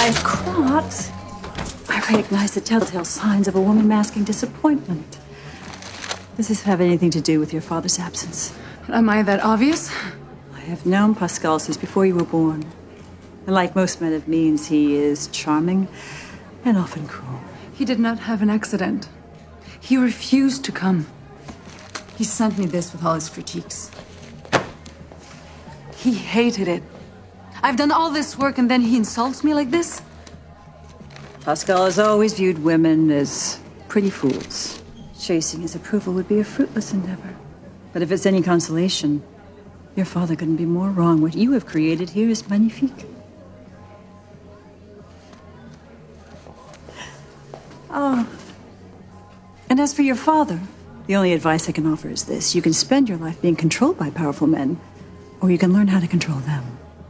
I'm caught. I recognize the telltale signs of a woman masking disappointment. Does this have anything to do with your father's absence? Am I that obvious? I have known Pascal since before you were born. And like most men of means, he is charming and often cruel. He did not have an accident. He refused to come. He sent me this with all his critiques. He hated it. I've done all this work and then he insults me like this? Pascal has always viewed women as pretty fools. Chasing his approval would be a fruitless endeavor. But if it's any consolation, your father couldn't be more wrong. What you have created here is magnifique. Oh. And as for your father, the only advice I can offer is this. You can spend your life being controlled by powerful men, or you can learn how to control them.